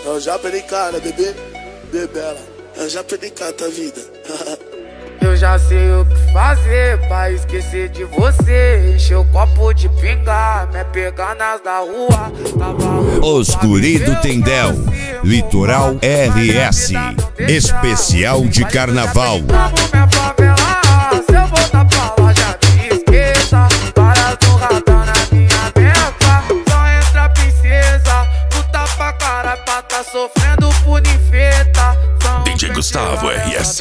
Eu já perdi cara, bebê, bebela. Eu já perdi cara da vida. Eu já sei o que fazer pra esquecer de você. Encher o copo de pinga, me pegar nas da rua. Os Guri do Tendel, Litoral RS, especial de carnaval. Minha favela, se eu voltar pra lá já me esqueça. Para do radar na minha meta. Só entra princesa, luta pra caralho pra tá sofrendo por ninfeta. DJ Gustavo RS.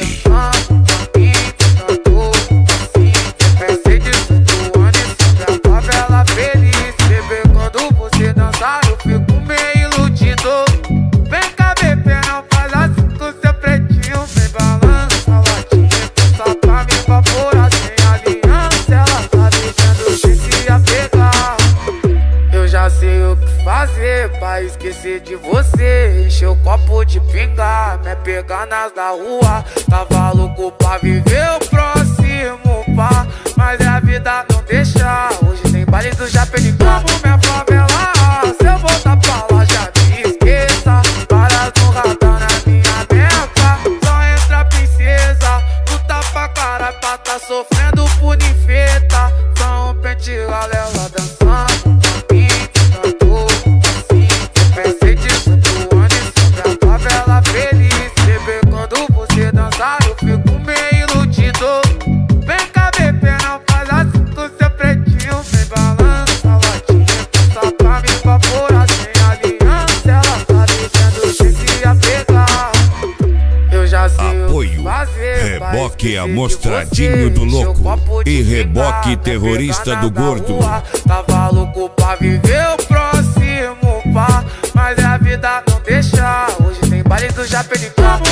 Pra esquecer de você, encher o copo de pinga, me pegar nas da rua. Tava louco pra viver o próximo pá, mas a vida não deixa. Hoje tem baile do Japão como minha favela. Se eu voltar pra lá já me esqueça. Para no radar na minha meta. Só entra princesa, luta pra caralho pra tá sofrendo por ninfeta. Só um pente galera dançando. Apoio Reboque Amostradinho do Louco e Reboque Terrorista do Gordo. Tava louco pra viver o próximo pá, mas a vida não deixa. Hoje tem baile do Japão como